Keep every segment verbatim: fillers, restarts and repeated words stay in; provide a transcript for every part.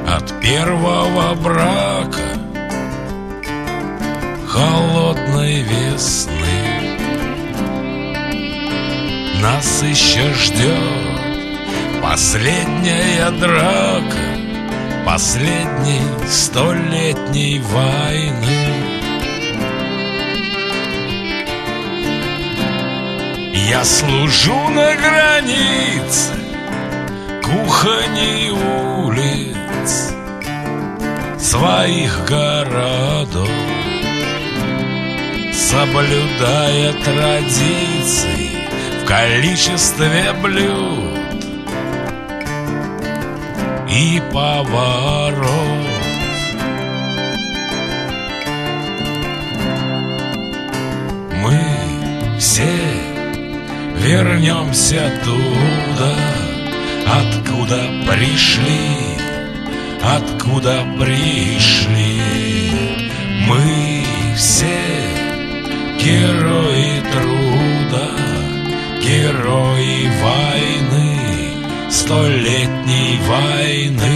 от первого брака холодной весны. Нас еще ждет последняя драка последней столетней войны. Я служу на границе кухонь улиц своих городов, соблюдая традиции в количестве блюд и поваров. Мы все вернемся туда, откуда пришли, откуда пришли. Мы все герои труда, герои войны, столетней войны.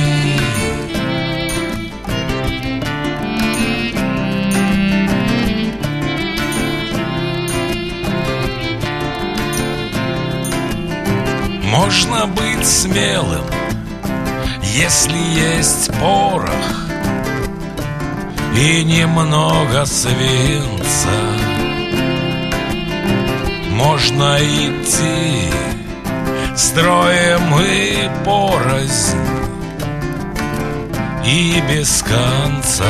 Можно быть смелым, если есть порох и немного свинца. Можно идти строем и порознь, и без конца.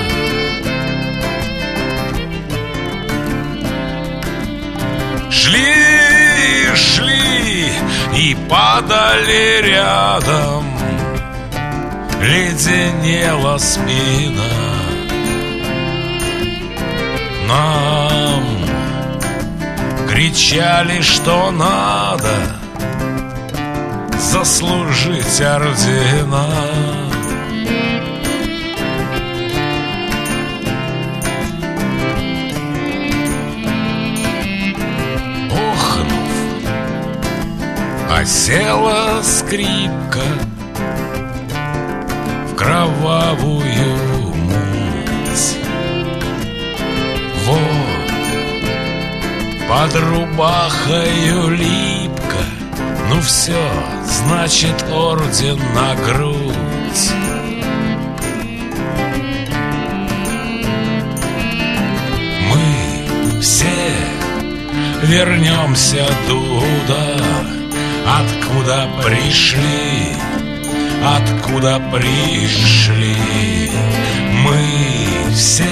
Шли, шли и падали рядом, леденела спина. Нам кричали, что надо заслужить ордена. Охнув, осела скрипка в кровавую муть. Вот под рубахою липко, ну все, значит, орден на грудь. Мы все вернемся туда, откуда пришли, откуда пришли. Мы все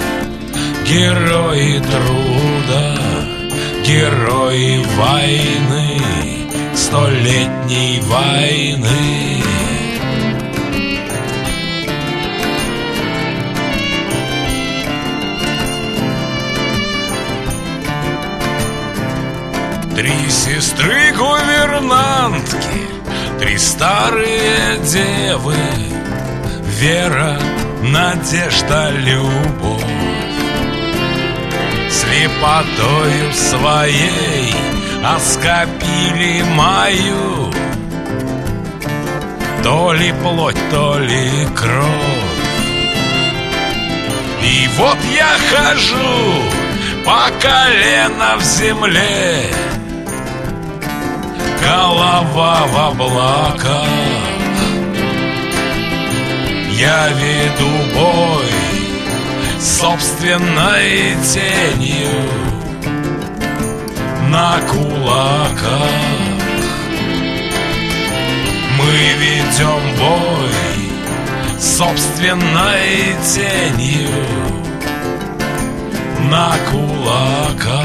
герои труда, герои войны, столетней войны. Три сестры гувернантки, три старые девы: вера, надежда, любовь. Слепотою своей оскопили мою то ли плоть, то ли кровь. И вот я хожу по колено в земле, голова в облаках. Я веду бой собственной тенью на кулаках. Мы ведем бой собственной тенью на кулаках.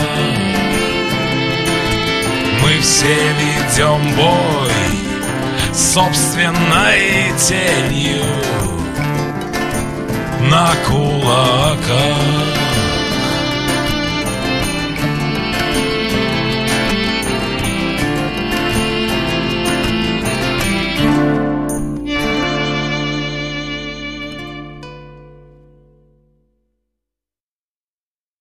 Мы все ведем бой собственной тенью на кулаках.